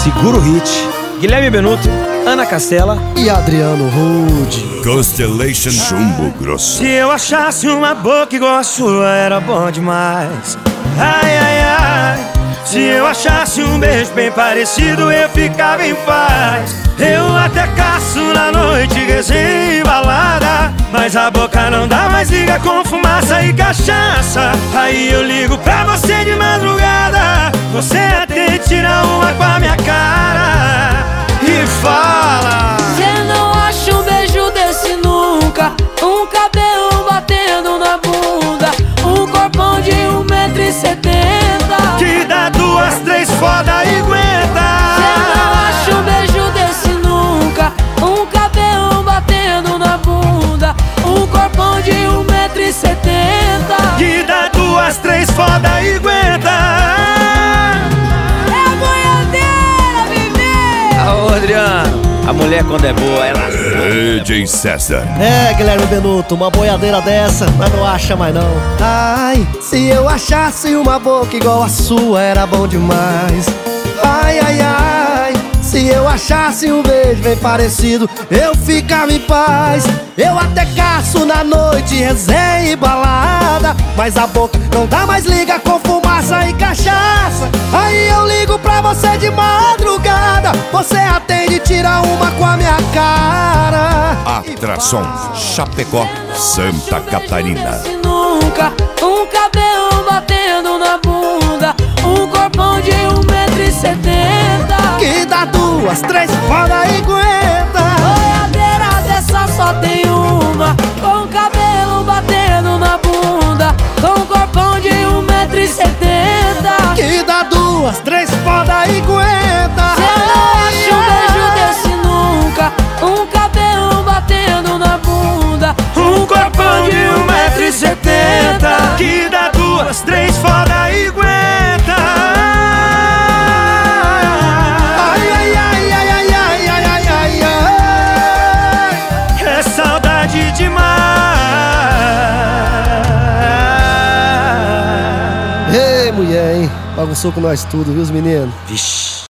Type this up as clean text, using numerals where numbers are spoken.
Seguro Hit, Guilherme Benuto, Ana Castela e Adriano Rude. Constellation Chumbo Grosso. Se eu achasse uma boca igual a sua, era bom demais. Ai, ai, ai. Se eu achasse um beijo bem parecido, eu ficava em paz. Eu até caço na noite, resenha e balada, mas a boca não dá mais, liga com fumaça e cachaça. Aí eu ligo pra você de madrugada, você atende, tira uma com a minha cara e fala: cê não acha um beijo desse nunca, um cabelo batendo na bunda, um corpão de 1,70m, que dá 2, 3 foda e aguenta. cê não acha um beijo desse nunca, um cabelo batendo na bunda, um corpão de 1,70m, que dá 2, 3 foda e aguenta. Ô Adriano, a mulher quando é boa, ela... DJ César. Guilherme Benuto, uma boiadeira dessa, mas não acha mais não. Ai, se eu achasse uma boca igual a sua, era bom demais. Ai, ai, ai, se eu achasse um beijo bem parecido, eu ficava em paz. Eu até caço na noite, resenha e balada, mas a boca não dá mais, liga com fumaça e cachaça. Aí eu ligo pra você de madrugada, você atende, tira uma com a minha cara. Atração Chapecó, Santa Catarina. Nunca, um cabelo batendo na bunda, um corpão de 1,70m, que dá 2, 3 foda e aguenta. boiadeira dessa só tem uma, com cabelo batendo na bunda, com corpão de 1,70m, que dá 2, 3 foda e aguenta. cê não acha um beijo desse nunca, um cabelo batendo na bunda, Um corpão de 1,70m, que dá 2, 3 foda e aguenta. Ai, ai, ai, ai, ai, ai, ai, ai, ai, ai. É saudade demais. Ei, mulher, hein? Bagunçou com nós tudo, viu, os meninos? Vixe.